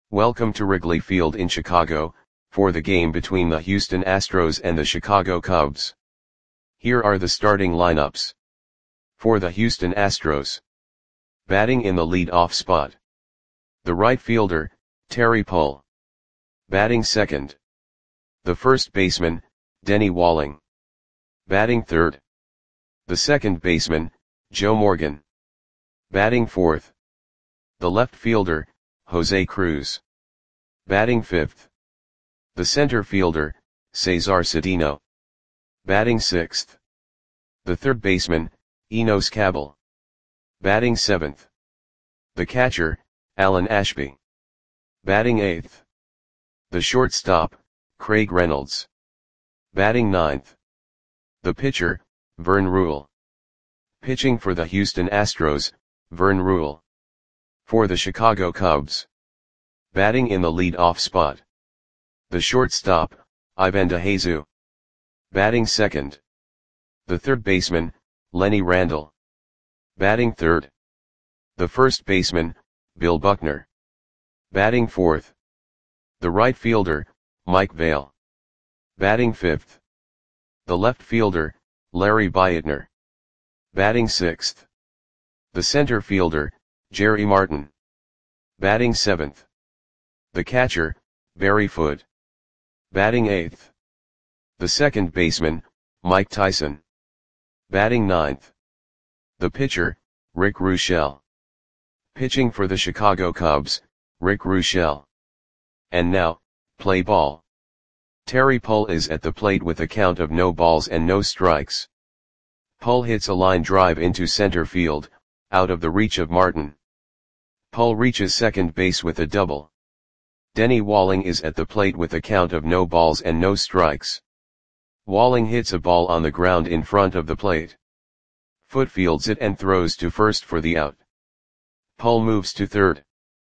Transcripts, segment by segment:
Welcome to Wrigley Field in Chicago, for the game between the Houston Astros and the Chicago Cubs. Here are the starting lineups. For the Houston Astros. Batting in the lead-off spot. The right fielder, Terry Pull. Batting second. The first baseman, Denny Walling. Batting third. The second baseman, Joe Morgan. Batting fourth. The left fielder, Jose Cruz. Batting fifth. The center fielder, Cesar Cedeno. Batting sixth. The third baseman, Enos Cabell. Batting seventh. The catcher, Alan Ashby. Batting eighth. The shortstop, Craig Reynolds. Batting ninth. The pitcher, Vern Rule. Pitching for the Houston Astros, Vern Rule. For the Chicago Cubs. Batting in the lead-off spot. The shortstop, Ivan DeJesus. Batting second. The third baseman, Lenny Randle. Batting third. The first baseman, Bill Buckner. Batting fourth. The right fielder, Mike Vail. Batting fifth. The left fielder, Larry Beitner. Batting sixth. The center fielder, Jerry Martin. Batting seventh. The catcher, Barry Foote. Batting eighth. The second baseman, Mike Tyson. Batting ninth. The pitcher, Rick Ruschel. Pitching for the Chicago Cubs, Rick Ruschel. And now, play ball. Terry Pull is at the plate with a count of no balls and no strikes. Pull hits a line drive into center field, out of the reach of Martin. Pull reaches second base with a double. Denny Walling is at the plate with a count of no balls and no strikes. Walling hits a ball on the ground in front of the plate. Foote fields it and throws to first for the out. Pull moves to third.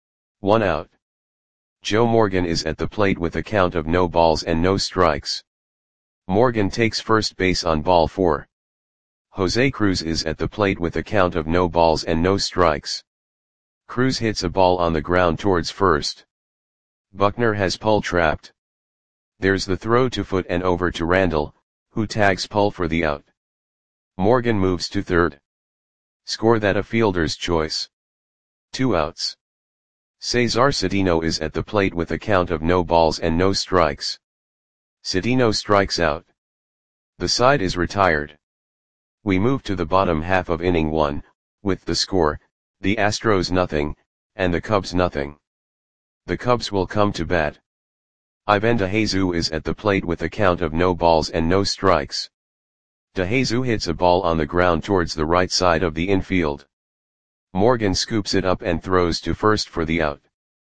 1 out. Joe Morgan is at the plate with a count of no balls and no strikes. Morgan takes first base on ball 4. Jose Cruz is at the plate with a count of no balls and no strikes. Cruz hits a ball on the ground towards first. Buckner has Pull trapped. There's the throw to Foote and over to Randle, who tags Pull for the out. Morgan moves to third. Score that a fielder's choice. 2 outs. Cesar Cedeno is at the plate with a count of no balls and no strikes. Cedeno strikes out. The side is retired. We move to the bottom half of inning 1, with the score, the Astros nothing, and the Cubs nothing. The Cubs will come to bat. Ivan DeJesus is at the plate with a count of no balls and no strikes. DeJesus hits a ball on the ground towards the right side of the infield. Morgan scoops it up and throws to first for the out.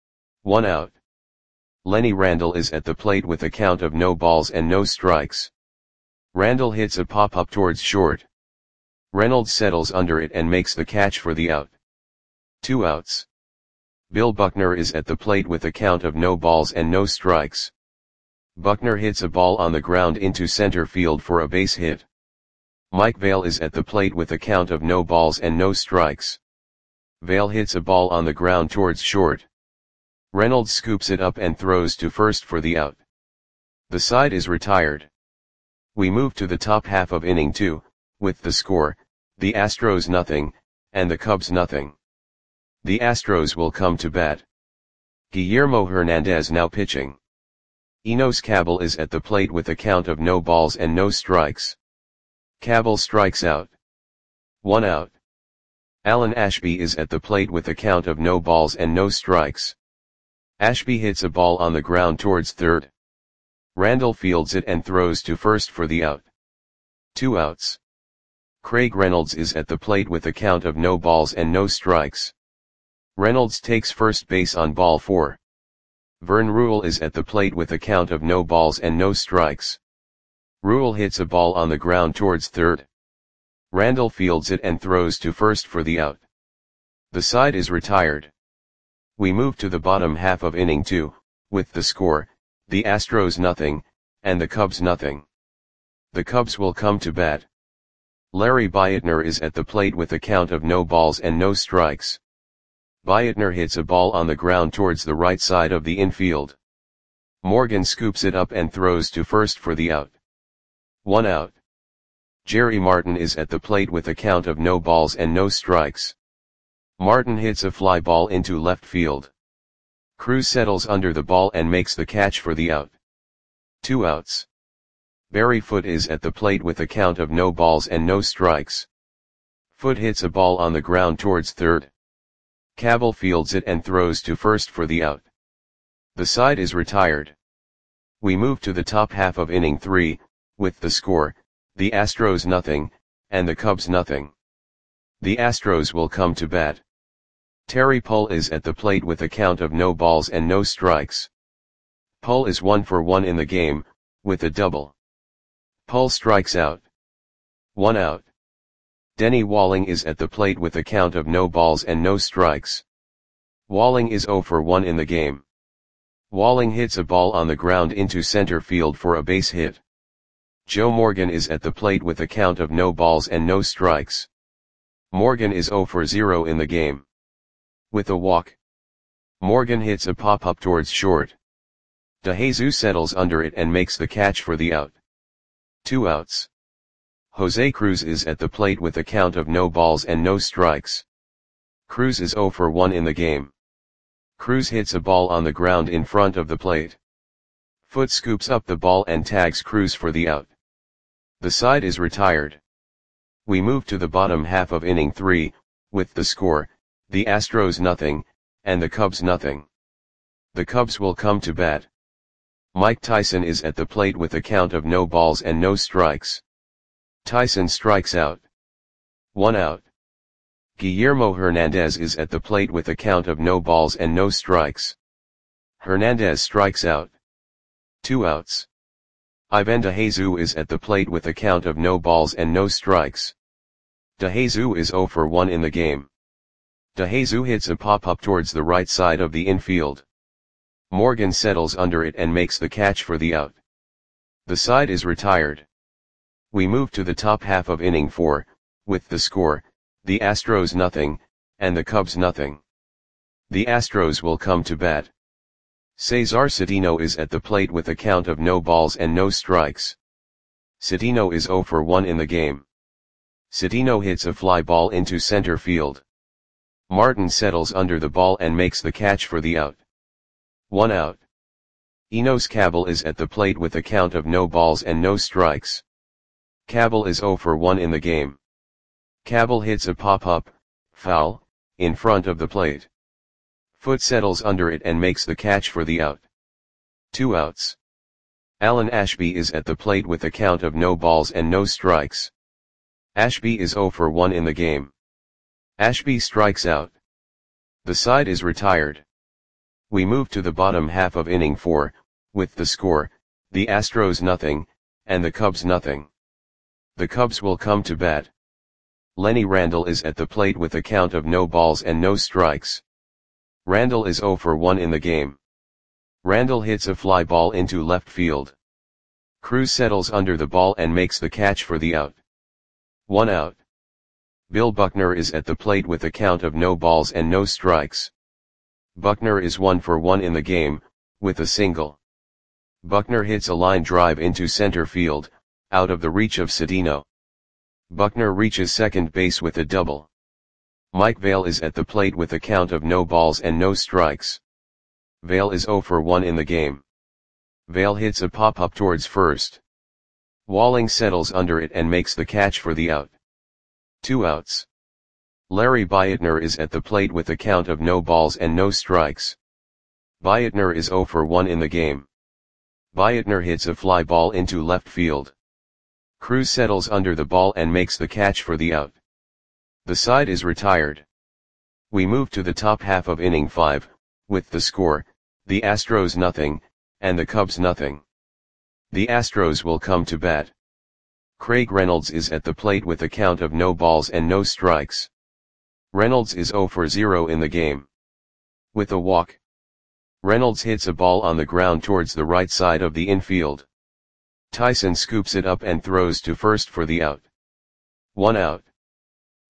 1 out. Lenny Randle is at the plate with a count of no balls and no strikes. Randle hits a pop-up towards short. Reynolds settles under it and makes the catch for the out. 2 outs. Bill Buckner is at the plate with a count of no balls and no strikes. Buckner hits a ball on the ground into center field for a base hit. Mike Vail is at the plate with a count of no balls and no strikes. Vail hits a ball on the ground towards short. Reynolds scoops it up and throws to first for the out. The side is retired. We move to the top half of inning 2, with the score, the Astros nothing, and the Cubs nothing. The Astros will come to bat. Guillermo Hernandez now pitching. Enos Cabell is at the plate with a count of no balls and no strikes. Cabell strikes out. 1 out. Alan Ashby is at the plate with a count of no balls and no strikes. Ashby hits a ball on the ground towards third. Randle fields it and throws to first for the out. 2 outs. Craig Reynolds is at the plate with a count of no balls and no strikes. Reynolds takes first base on ball 4. Vern Rule is at the plate with a count of no balls and no strikes. Rule hits a ball on the ground towards third. Randle fields it and throws to first for the out. The side is retired. We move to the bottom half of inning 2, with the score, the Astros nothing, and the Cubs nothing. The Cubs will come to bat. Larry Beitner is at the plate with a count of no balls and no strikes. Bietner hits a ball on the ground towards the right side of the infield. Morgan scoops it up and throws to first for the out. 1 out. Jerry Martin is at the plate with a count of no balls and no strikes. Martin hits a fly ball into left field. Cruz settles under the ball and makes the catch for the out. 2 outs. Barry Foote is at the plate with a count of no balls and no strikes. Foote hits a ball on the ground towards third. Cabell fields it and throws to first for the out. The side is retired. We move to the top half of inning 3, with the score, the Astros 0, and the Cubs 0. The Astros will come to bat. Terry Pull is at the plate with a count of no balls and no strikes. Pull is 1 for 1 in the game, with a double. Pull strikes out. 1 out. Denny Walling is at the plate with a count of no balls and no strikes. Walling is 0 for 1 in the game. Walling hits a ball on the ground into center field for a base hit. Joe Morgan is at the plate with a count of no balls and no strikes. Morgan is 0 for 0 in the game. With a walk, Morgan hits a pop-up towards short. DeJesus settles under it and makes the catch for the out. 2 outs. Jose Cruz is at the plate with a count of no balls and no strikes. Cruz is 0 for 1 in the game. Cruz hits a ball on the ground in front of the plate. Foote scoops up the ball and tags Cruz for the out. The side is retired. We move to the bottom half of inning 3, with the score, the Astros 0, and the Cubs 0. The Cubs will come to bat. Mike Tyson is at the plate with a count of no balls and no strikes. Tyson strikes out. 1 out. Guillermo Hernandez is at the plate with a count of no balls and no strikes. Hernandez strikes out. 2 outs. Ivan DeJesus is at the plate with a count of no balls and no strikes. DeJesus is 0 for 1 in the game. DeJesus hits a pop-up towards the right side of the infield. Morgan settles under it and makes the catch for the out. The side is retired. We move to the top half of inning 4, with the score, the Astros 0, and the Cubs 0. The Astros will come to bat. Cesar Cedeno is at the plate with a count of no balls and no strikes. Cedeno is 0 for 1 in the game. Cedeno hits a fly ball into center field. Martin settles under the ball and makes the catch for the out. 1 out. Enos Cabell is at the plate with a count of no balls and no strikes. Cabell is 0 for 1 in the game. Cabell hits a pop-up, foul, in front of the plate. Foote settles under it and makes the catch for the out. 2 outs. Alan Ashby is at the plate with a count of no balls and no strikes. Ashby is 0 for 1 in the game. Ashby strikes out. The side is retired. We move to the bottom half of inning 4, with the score, the Astros 0, and the Cubs 0. The Cubs will come to bat. Lenny Randle is at the plate with a count of no balls and no strikes. Randle is 0 for 1 in the game. Randle hits a fly ball into left field. Cruz settles under the ball and makes the catch for the out. 1 out. Bill Buckner is at the plate with a count of no balls and no strikes. Buckner is 1 for 1 in the game, with a single. Buckner hits a line drive into center field, out of the reach of Cedeno. Buckner reaches second base with a double. Mike Vail is at the plate with a count of no balls and no strikes. Vail is 0 for 1 in the game. Vail hits a pop-up towards first. Walling settles under it and makes the catch for the out. 2 outs. Larry Bietner is at the plate with a count of no balls and no strikes. Bietner is 0 for 1 in the game. Bietner hits a fly ball into left field. Cruz settles under the ball and makes the catch for the out. The side is retired. We move to the top half of inning 5, with the score, the Astros 0, and the Cubs 0. The Astros will come to bat. Craig Reynolds is at the plate with a count of no balls and no strikes. Reynolds is 0 for 0 in the game. With a walk, Reynolds hits a ball on the ground towards the right side of the infield. Tyson scoops it up and throws to first for the out. 1 out.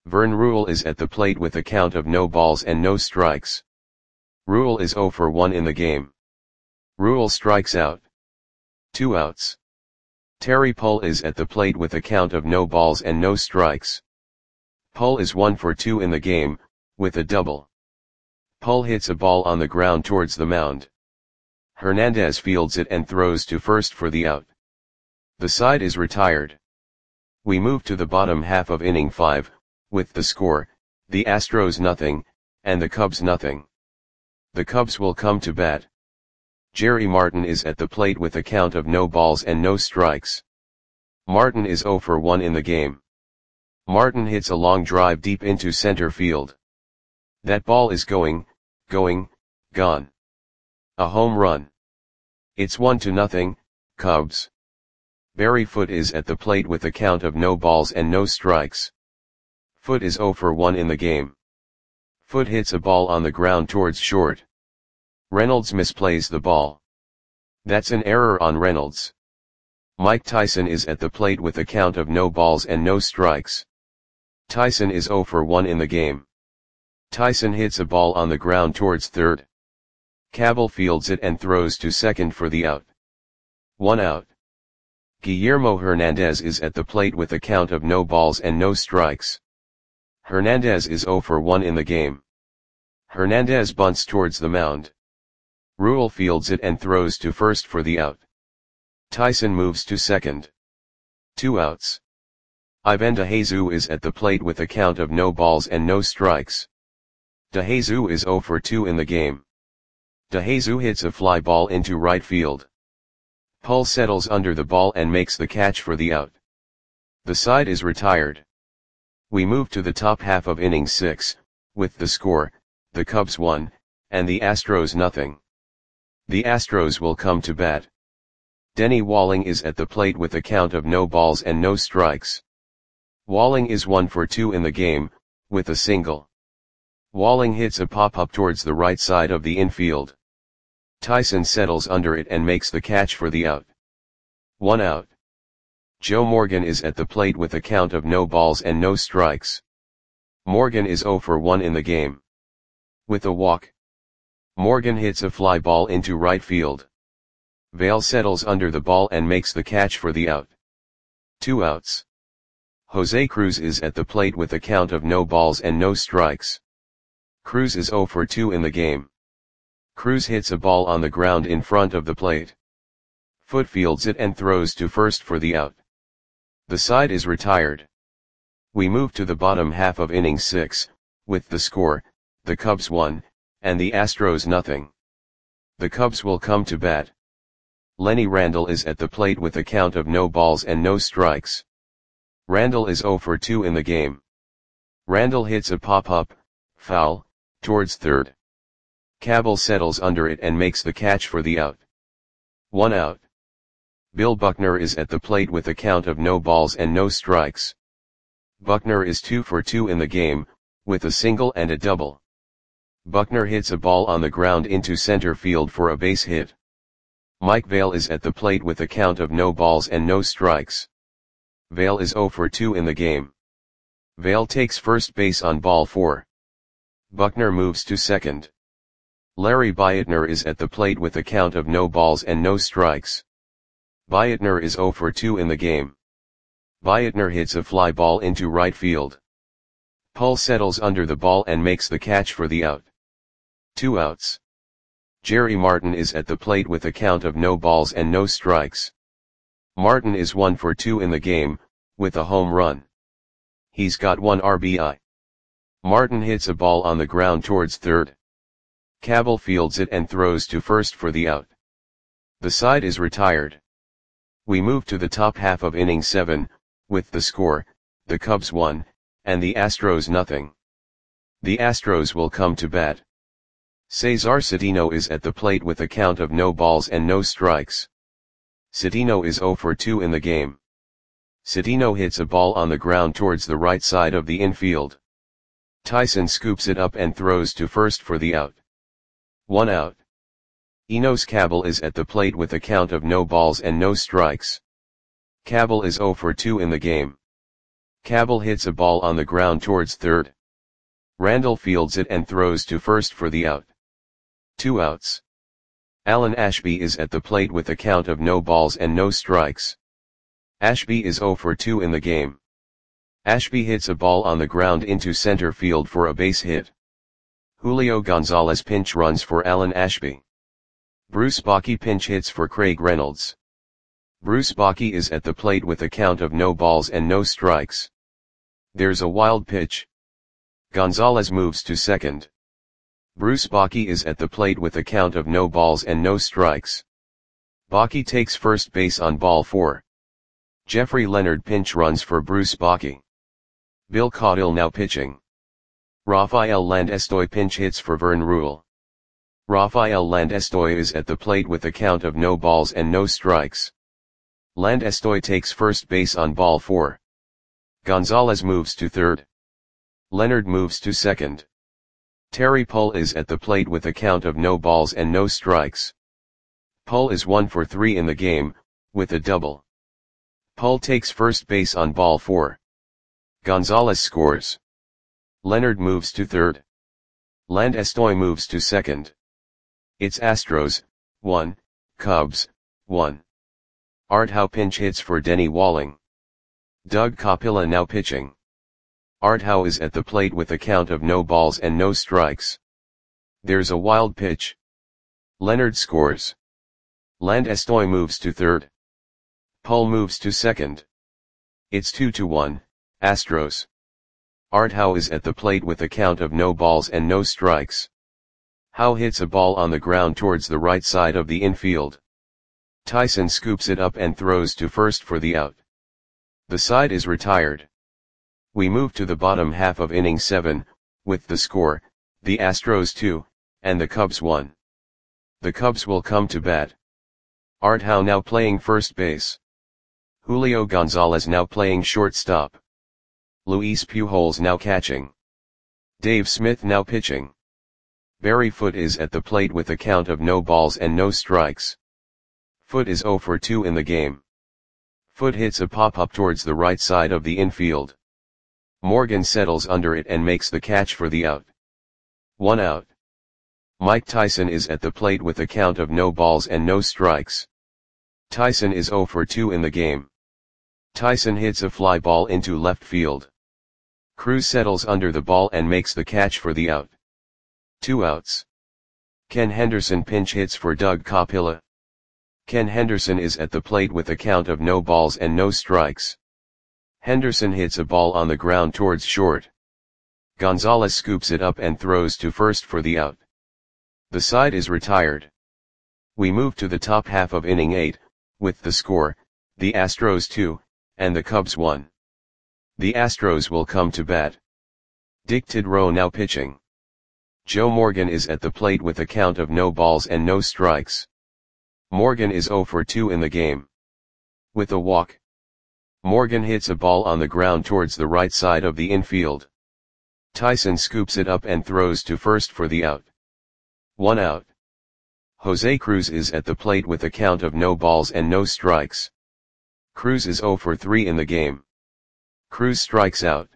Vern Rule is at the plate with a count of no balls and no strikes. Rule is 0 for 1 in the game. Rule strikes out. 2 outs. Terry Pull is at the plate with a count of no balls and no strikes. Pull is 1 for 2 in the game, with a double. Pull hits a ball on the ground towards the mound. Hernandez fields it and throws to first for the out. The side is retired. We move to the bottom half of inning 5, with the score, the Astros nothing, and the Cubs nothing. The Cubs will come to bat. Jerry Martin is at the plate with a count of no balls and no strikes. Martin is 0 for 1 in the game. Martin hits a long drive deep into center field. That ball is gone. A home run. It's 1-0, Cubs. Barry Foote is at the plate with a count of no balls and no strikes. Foote is 0 for 1 in the game. Foote hits a ball on the ground towards short. Reynolds misplays the ball. That's an error on Reynolds. Mike Tyson is at the plate with a count of no balls and no strikes. Tyson is 0 for 1 in the game. Tyson hits a ball on the ground towards third. Cabell fields it and throws to second for the out. 1 out. Guillermo Hernandez is at the plate with a count of no balls and no strikes. Hernandez is 0 for 1 in the game. Hernandez bunts towards the mound. Rule fields it and throws to first for the out. Tyson moves to second. 2 outs. Ivan DeJesus is at the plate with a count of no balls and no strikes. DeJesus is 0 for 2 in the game. DeJesus hits a fly ball into right field. Pull settles under the ball and makes the catch for the out. The side is retired. We move to the top half of inning 6, with the score, the Cubs 1, and the Astros nothing. The Astros will come to bat. Denny Walling is at the plate with a count of no balls and no strikes. Walling is 1 for 2 in the game, with a single. Walling hits a pop-up towards the right side of the infield. Tyson settles under it and makes the catch for the out. 1 out. Joe Morgan is at the plate with a count of no balls and no strikes. Morgan is 0 for 1 in the game. With a walk. Morgan hits a fly ball into right field. Vail settles under the ball and makes the catch for the out. 2 outs. Jose Cruz is at the plate with a count of no balls and no strikes. Cruz is 0 for 2 in the game. Cruz hits a ball on the ground in front of the plate. Foote fields it and throws to first for the out. The side is retired. We move to the bottom half of inning 6, with the score, the Cubs 1, and the Astros nothing. The Cubs will come to bat. Lenny Randle is at the plate with a count of no balls and no strikes. Randle is 0 for 2 in the game. Randle hits a pop-up, foul, towards third. Cabell settles under it and makes the catch for the out. 1 out. Bill Buckner is at the plate with a count of no balls and no strikes. Buckner is 2 for 2 in the game, with a single and a double. Buckner hits a ball on the ground into center field for a base hit. Mike Vail is at the plate with a count of no balls and no strikes. Vail is 0 for 2 in the game. Vail takes first base on ball 4. Buckner moves to second. Larry Bietner is at the plate with a count of no balls and no strikes. Bietner is 0 for 2 in the game. Bietner hits a fly ball into right field. Pull settles under the ball and makes the catch for the out. 2 outs. Jerry Martin is at the plate with a count of no balls and no strikes. Martin is 1 for 2 in the game, with a home run. He's got 1 RBI. Martin hits a ball on the ground towards third. Cabell fields it and throws to first for the out. The side is retired. We move to the top half of inning 7, with the score, the Cubs 1, and the Astros nothing. The Astros will come to bat. Cesar Cedeno is at the plate with a count of no balls and no strikes. Cedeno is 0 for 2 in the game. Cedeno hits a ball on the ground towards the right side of the infield. Tyson scoops it up and throws to first for the out. 1 out. Enos Cabell is at the plate with a count of no balls and no strikes. Cabell is 0 for 2 in the game. Cabell hits a ball on the ground towards third. Randall fields it and throws to first for the out. 2 outs. Alan Ashby is at the plate with a count of no balls and no strikes. Ashby is 0 for 2 in the game. Ashby hits a ball on the ground into center field for a base hit. Julio Gonzalez pinch runs for Alan Ashby. Bruce Bochy pinch hits for Craig Reynolds. Bruce Bochy is at the plate with a count of no balls and no strikes. There's a wild pitch. Gonzalez moves to second. Bruce Bochy is at the plate with a count of no balls and no strikes. Bochy takes first base on ball 4. Jeffrey Leonard pinch runs for Bruce Bochy. Bill Caudill now pitching. Rafael Landestoy pinch hits for Vern Rule. Rafael Landestoy is at the plate with a count of no balls and no strikes. Landestoy takes first base on ball 4. Gonzalez moves to third. Leonard moves to second. Terry Pull is at the plate with a count of no balls and no strikes. Pull is 1 for 3 in the game, with a double. Pull takes first base on ball 4. Gonzalez scores. Leonard moves to third. Landestoy moves to second. It's Astros, 1, Cubs, 1. Art Howe pinch hits for Denny Walling. Doug Capilla now pitching. Art Howe is at the plate with a count of no balls and no strikes. There's a wild pitch. Leonard scores. Landestoy moves to third. Pull moves to second. It's 2-1, Astros. Art Howe is at the plate with a count of no balls and no strikes. Howe hits a ball on the ground towards the right side of the infield. Tyson scoops it up and throws to first for the out. The side is retired. We move to the bottom half of inning 7, with the score, the Astros 2, and the Cubs 1. The Cubs will come to bat. Art Howe now playing first base. Julio Gonzalez now playing shortstop. Luis Pujols now catching. Dave Smith now pitching. Barry Foote is at the plate with a count of no balls and no strikes. Foote is 0 for 2 in the game. Foote hits a pop-up towards the right side of the infield. Morgan settles under it and makes the catch for the out. 1 out. Mike Tyson is at the plate with a count of no balls and no strikes. Tyson is 0 for 2 in the game. Tyson hits a fly ball into left field. Cruz settles under the ball and makes the catch for the out. 2 outs. Ken Henderson pinch hits for Doug Capilla. Ken Henderson is at the plate with a count of no balls and no strikes. Henderson hits a ball on the ground towards short. Gonzalez scoops it up and throws to first for the out. The side is retired. We move to the top half of inning 8, with the score, the Astros 2, and the Cubs 1. The Astros will come to bat. Dick Tidrow now pitching. Joe Morgan is at the plate with a count of no balls and no strikes. Morgan is 0 for 2 in the game. With a walk. Morgan hits a ball on the ground towards the right side of the infield. Tyson scoops it up and throws to first for the out. 1 out. Jose Cruz is at the plate with a count of no balls and no strikes. Cruz is 0 for 3 in the game. Cruz strikes out.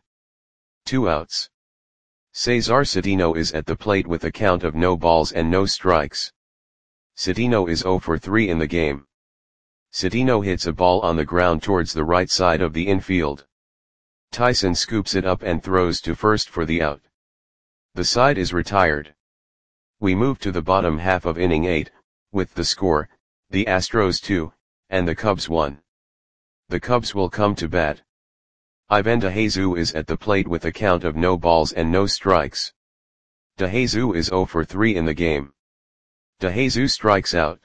2 outs. Cesar Cedeno is at the plate with a count of no balls and no strikes. Cedeno is 0 for 3 in the game. Cedeno hits a ball on the ground towards the right side of the infield. Tyson scoops it up and throws to first for the out. The side is retired. We move to the bottom half of inning 8, with the score, the Astros 2, and the Cubs 1. The Cubs will come to bat. Ivan DeJesus is at the plate with a count of no balls and no strikes. DeJesus is 0 for 3 in the game. DeJesus strikes out.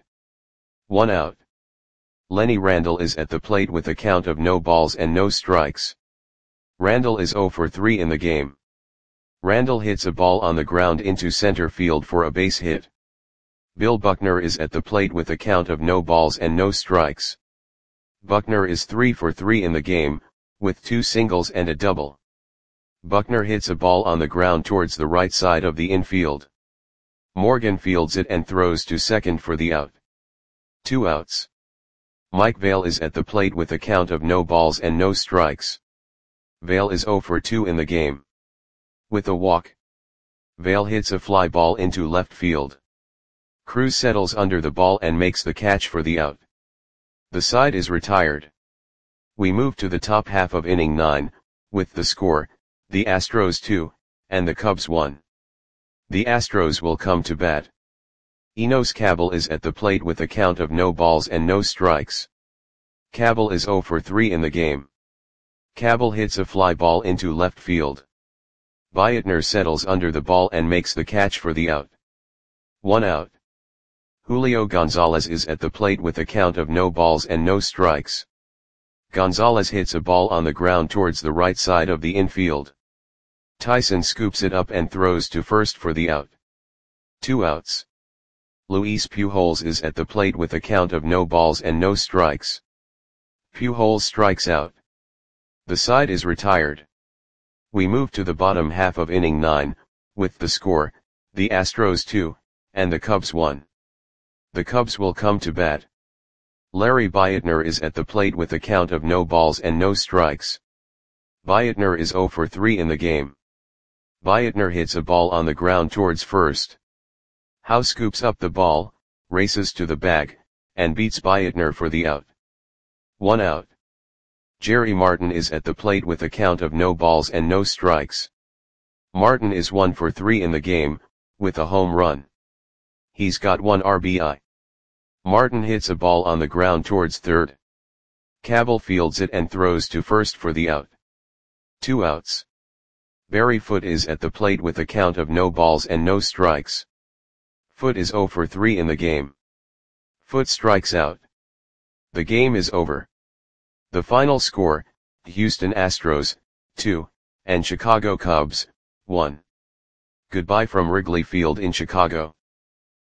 1 out. Lenny Randle is at the plate with a count of no balls and no strikes. Randle is 0 for 3 in the game. Randle hits a ball on the ground into center field for a base hit. Bill Buckner is at the plate with a count of no balls and no strikes. Buckner is 3 for 3 in the game, with 2 singles and a double. Buckner hits a ball on the ground towards the right side of the infield. Morgan fields it and throws to second for the out. 2 outs. Mike Vail is at the plate with a count of no balls and no strikes. Vail is 0 for 2 in the game. With a walk, Vail hits a fly ball into left field. Cruz settles under the ball and makes the catch for the out. The side is retired. We move to the top half of inning 9, with the score, the Astros 2, and the Cubs 1. The Astros will come to bat. Enos Cabell is at the plate with a count of no balls and no strikes. Cabell is 0 for 3 in the game. Cabell hits a fly ball into left field. Biatner settles under the ball and makes the catch for the out. 1 out. Julio Gonzalez is at the plate with a count of no balls and no strikes. Gonzalez hits a ball on the ground towards the right side of the infield. Tyson scoops it up and throws to first for the out. 2 outs. Luis Pujols is at the plate with a count of no balls and no strikes. Pujols strikes out. The side is retired. We move to the bottom half of inning 9, with the score, the Astros 2, and the Cubs 1. The Cubs will come to bat. Larry Biatner is at the plate with a count of no balls and no strikes. Biatner is 0 for 3 in the game. Biatner hits a ball on the ground towards first. Howe scoops up the ball, races to the bag, and beats Biatner for the out. 1 out. Jerry Martin is at the plate with a count of no balls and no strikes. Martin is 1 for 3 in the game, with a home run. He's got 1 RBI. Martin hits a ball on the ground towards third. Cabell fields it and throws to first for the out. 2 outs. Barry Foote is at the plate with a count of no balls and no strikes. Foote is 0 for 3 in the game. Foote strikes out. The game is over. The final score, Houston Astros, 2, and Chicago Cubs, 1. Goodbye from Wrigley Field in Chicago.